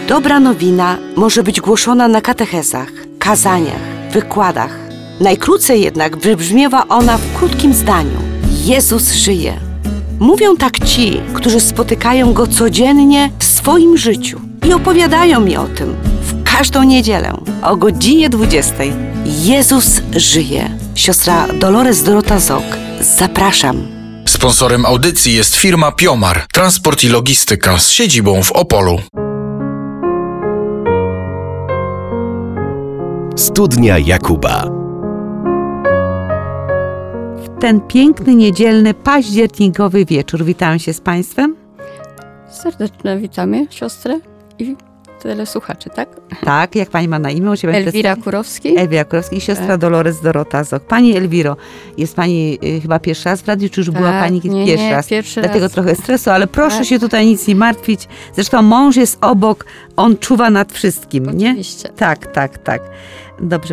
Dobra nowina może być głoszona na katechezach, kazaniach, wykładach. Najkrócej jednak wybrzmiewa ona w krótkim zdaniu. Jezus żyje. Mówią tak ci, którzy spotykają Go codziennie w swoim życiu i opowiadają mi o tym w każdą niedzielę o godzinie 20. Jezus żyje. Siostra Dolores Dorota Zok. Zapraszam. Sponsorem audycji jest firma Piomar, transport i logistyka z siedzibą w Opolu. Studnia Jakuba. W ten piękny, niedzielny, październikowy wieczór witam się z Państwem. Serdecznie witamy siostrę i telesłuchaczy, tak? Tak, jak Pani ma na imię? Elwira Kurowski. Elwira Kurowski i siostra Tak. Dolores Dorota Zok. Pani Elwiro, jest Pani chyba pierwszy raz w radiu, czy już była Pani pierwszy raz? Pierwszy Dlatego raz. trochę stresu, ale proszę Tak. się tutaj nic nie martwić. Zresztą mąż jest obok, on czuwa nad wszystkim, nie? Oczywiście. Tak. Dobrze,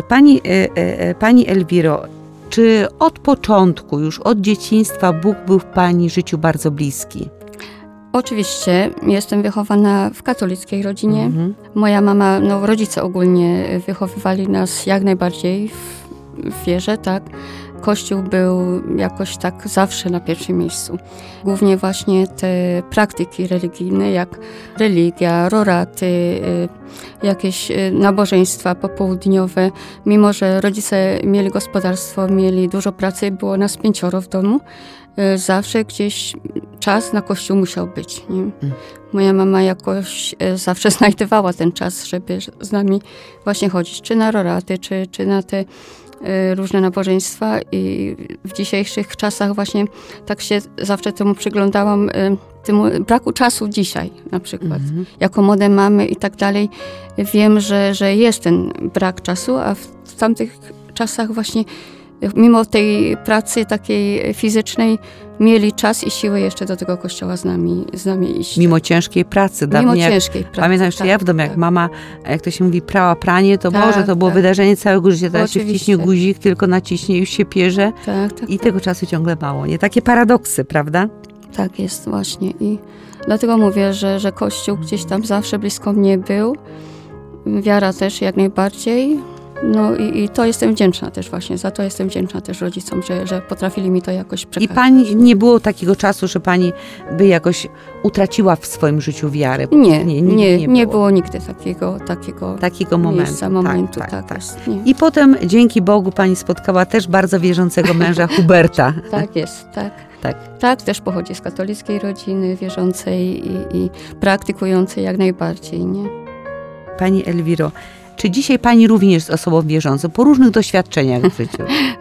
Pani Elwiro, czy od początku, już od dzieciństwa Bóg był w Pani życiu bardzo bliski? Oczywiście jestem wychowana w katolickiej rodzinie. Mhm. Moja mama, rodzice ogólnie wychowywali nas jak najbardziej w wierze, tak. Kościół był jakoś tak zawsze na pierwszym miejscu. Głównie właśnie te praktyki religijne, jak religia, roraty, jakieś nabożeństwa popołudniowe. Mimo że rodzice mieli gospodarstwo, mieli dużo pracy, było nas 5 w domu, zawsze gdzieś czas na kościół musiał być. Nie? Moja mama jakoś zawsze znajdowała ten czas, żeby z nami właśnie chodzić, czy na roraty, czy na te różne nabożeństwa, i w dzisiejszych czasach właśnie tak się zawsze temu przyglądałam, temu braku czasu dzisiaj na przykład. Jako młode mamy i tak dalej, wiem, że jest ten brak czasu, a w tamtych czasach właśnie mimo tej pracy takiej fizycznej mieli czas i siłę jeszcze do tego kościoła z nami iść. Mimo ciężkiej pracy. Mimo ciężkiej pracy. Pamiętam jeszcze ja w domu, jak mama, jak to się mówi, prała pranie, to Tak, Boże, to było tak. wydarzenie całego życia. Teraz się Oczywiście. wciśnie guzik, tylko naciśnie i już się pierze. Tak. I tego czasu ciągle mało. Nie? Takie paradoksy, prawda? Tak jest właśnie i dlatego mówię, że Kościół gdzieś tam zawsze blisko mnie był. Wiara też jak najbardziej. No i to jestem wdzięczna też właśnie, za to jestem wdzięczna też rodzicom, że potrafili mi to jakoś I przekazać. Pani, nie było takiego czasu, że Pani by jakoś utraciła w swoim życiu wiarę? Nie było nigdy takiego momentu. Tak. Jest, nie. I potem dzięki Bogu Pani spotkała też bardzo wierzącego męża Huberta. Tak jest, tak. Tak. Tak, też pochodzi z katolickiej rodziny, wierzącej i praktykującej jak najbardziej, nie? Pani Elwiro, czy dzisiaj Pani również jest osobą wierzącą, po różnych doświadczeniach w życiu?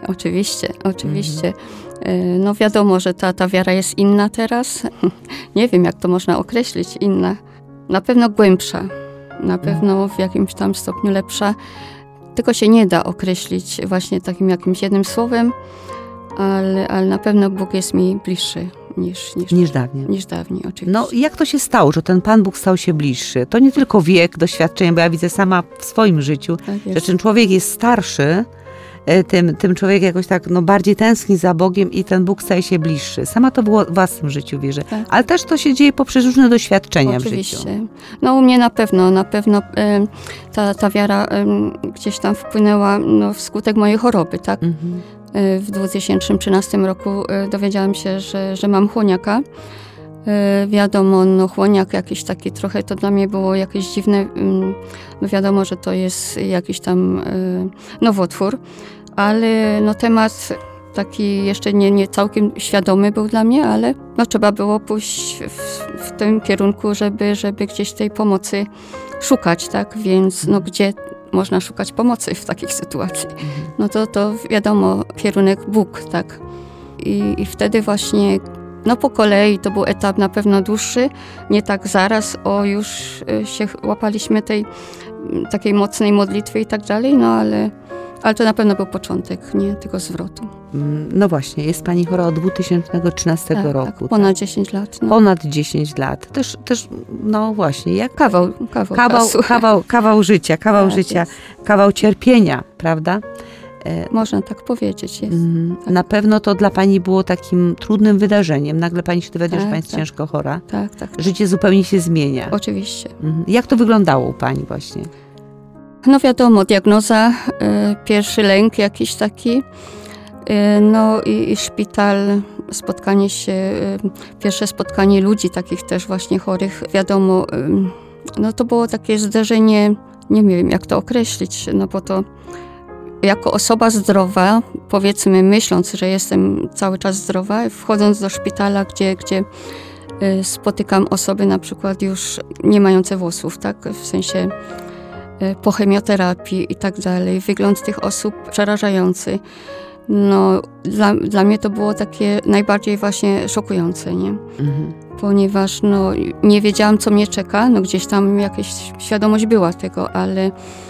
Oczywiście. No wiadomo, że ta wiara jest inna teraz. Nie wiem, jak to można określić, inna. Na pewno głębsza, na pewno w jakimś tam stopniu lepsza. Tego się nie da określić właśnie takim jakimś jednym słowem, ale na pewno Bóg jest mi bliższy niż dawniej, oczywiście. No jak to się stało, że ten Pan Bóg stał się bliższy? To nie tylko wiek, doświadczenie, bo ja widzę sama w swoim życiu, że ten człowiek jest starszy, tym człowiek jakoś tak bardziej tęskni za Bogiem i ten Bóg staje się bliższy. Sama to było w własnym życiu, wierzę. Tak. Ale też to się dzieje poprzez różne doświadczenia oczywiście. w życiu. No u mnie na pewno ta wiara gdzieś tam wpłynęła wskutek mojej choroby, tak? W 2013 roku dowiedziałam się, że mam chłoniaka. Wiadomo, chłoniak jakiś taki trochę, to dla mnie było jakieś dziwne. Wiadomo, że to jest jakiś tam nowotwór, ale temat taki jeszcze nie całkiem świadomy był dla mnie, ale trzeba było pójść w tym kierunku, żeby gdzieś tej pomocy szukać, tak? Więc gdzie można szukać pomocy w takich sytuacji? To wiadomo, kierunek Bóg, tak? I wtedy właśnie po kolei to był etap na pewno dłuższy, nie tak zaraz, już się łapaliśmy tej takiej mocnej modlitwy i tak dalej, ale to na pewno był początek, nie, tego zwrotu. No właśnie, jest Pani chora od 2013 roku. Tak, ponad 10 lat. Ponad 10 lat. Też właśnie, jak kawał życia, kawał cierpienia, prawda? Można tak powiedzieć. Jest. Tak. Na pewno to dla pani było takim trudnym wydarzeniem. Nagle pani się dowiaduje, że Tak, pani jest tak. ciężko chora. Tak. Życie zupełnie się zmienia. Oczywiście. Jak to wyglądało u pani właśnie? No wiadomo, diagnoza, pierwszy lęk jakiś taki, no i szpital, spotkanie się, pierwsze spotkanie ludzi takich też właśnie chorych. Wiadomo, no to było takie zderzenie, nie wiem jak to określić, no bo to jako osoba zdrowa, powiedzmy myśląc, że jestem cały czas zdrowa, wchodząc do szpitala, gdzie spotykam osoby na przykład już nie mające włosów, tak, w sensie po chemioterapii i tak dalej. Wygląd tych osób przerażający. No, dla mnie to było takie najbardziej właśnie szokujące, nie? Ponieważ no, nie wiedziałam, co mnie czeka. No, gdzieś tam jakaś świadomość była tego, ale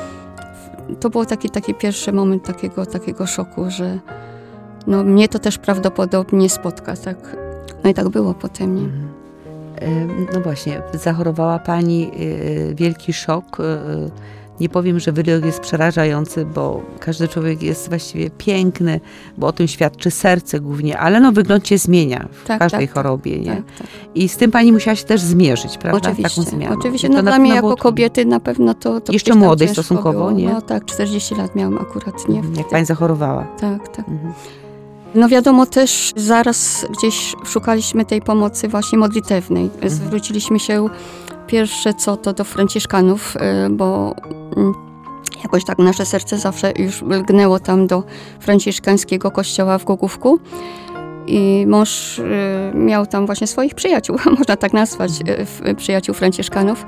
to był taki pierwszy moment takiego szoku, że no, mnie to też prawdopodobnie spotka, tak? No i tak było potem, nie? No właśnie, zachorowała pani, wielki szok. Nie powiem, że wyrok jest przerażający, bo każdy człowiek jest właściwie piękny, bo o tym świadczy serce głównie, ale no wygląd się zmienia w każdej chorobie, nie? Tak. I z tym pani musiała się też zmierzyć, prawda? Oczywiście, Taką zmianą. oczywiście. I to No na dla mnie pewno jako było trudne. kobiety na pewno to Jeszcze gdzieś tam młodej ciężko stosunkowo, było. nie? No tak, 40 lat miałam akurat, nie? Jak Wtedy. pani zachorowała. Tak. No wiadomo też, zaraz gdzieś szukaliśmy tej pomocy właśnie modlitewnej. Zwróciliśmy się pierwsze co to do Franciszkanów, bo jakoś tak nasze serce zawsze już lgnęło tam do franciszkańskiego kościoła w Głogówku. I mąż miał tam właśnie swoich przyjaciół, można tak nazwać, przyjaciół Franciszkanów.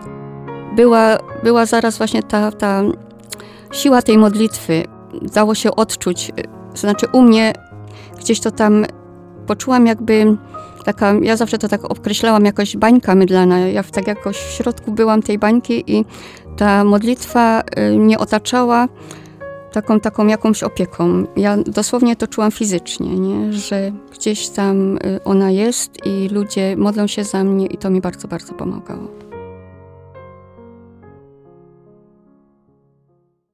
Była zaraz właśnie ta siła tej modlitwy. Dało się odczuć, znaczy u mnie gdzieś to tam poczułam jakby taka, ja zawsze to tak określałam, jakoś bańka mydlana. Ja tak jakoś w środku byłam tej bańki i ta modlitwa mnie otaczała taką jakąś opieką. Ja dosłownie to czułam fizycznie, nie? Że gdzieś tam ona jest i ludzie modlą się za mnie i to mi bardzo, bardzo pomagało.